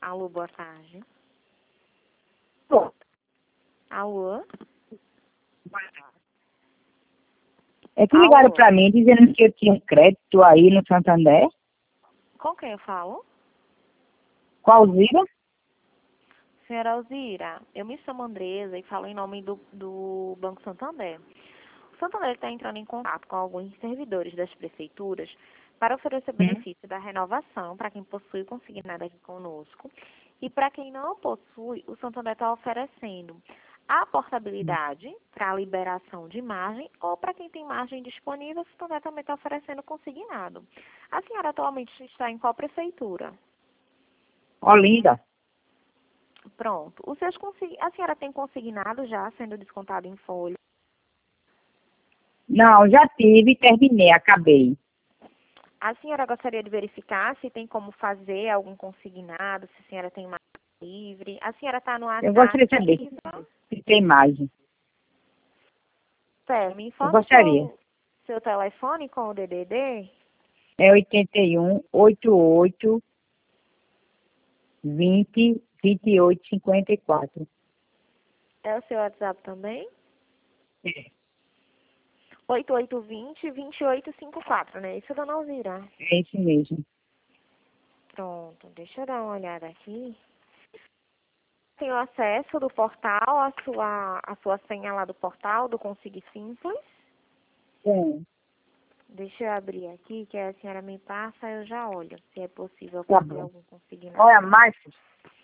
Alô, boa tarde. Bom, Alô? é que ligaram Alô? pra mim dizendo que eu tinha um crédito aí no Santander. Com quem eu falo? Qual Zira? Senhora Alzira, eu me chamo Andresa e falo em nome do Banco Santander. O Santander está entrando em contato com alguns servidores das prefeituras para oferecer benefício da renovação para quem possui consignado aqui conosco. E para quem não possui, o Santander está oferecendo a portabilidade para a liberação de margem ou para quem tem margem disponível, o Santander também está oferecendo consignado. A senhora atualmente está em qual prefeitura? Olinda. Pronto. A senhora tem consignado já sendo descontado em folha? Não, já tive, terminei, acabei. A senhora gostaria de verificar se tem como fazer algum consignado, se a senhora tem mais livre? A senhora está no Eu WhatsApp? gostaria de saber se tem margem. Me Eu informe gostaria. seu telefone com o DDD. É 81 88 20 28 54. É o seu WhatsApp também? É, 8820-2854, né? Isso, dona Alzira. é isso mesmo. Pronto, deixa eu dar uma olhada aqui. Tem o acesso do portal, a sua senha lá do portal, do Consigue Simples. Sim, Deixa eu abrir aqui, que a senhora me passa, eu já olho se é possível tá fazer bom. algum consignado. Olha, Márcio,